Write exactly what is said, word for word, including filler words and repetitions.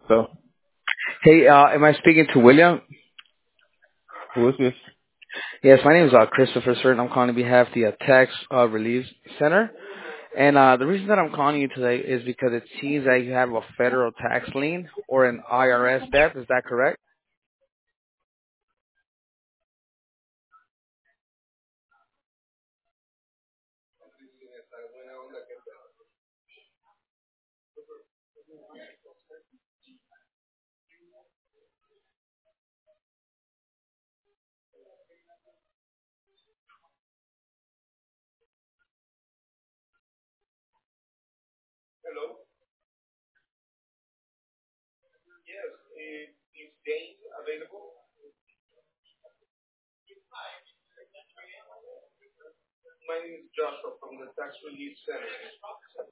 So, Hey, uh, am I speaking to William? who is this? Yes, my name is uh, Christopher Sir, and I'm calling on behalf of the uh, Tax uh, Relief Center. And uh, the reason that I'm calling you today is because it seems that you have a federal tax lien or an I R S debt. Is that correct?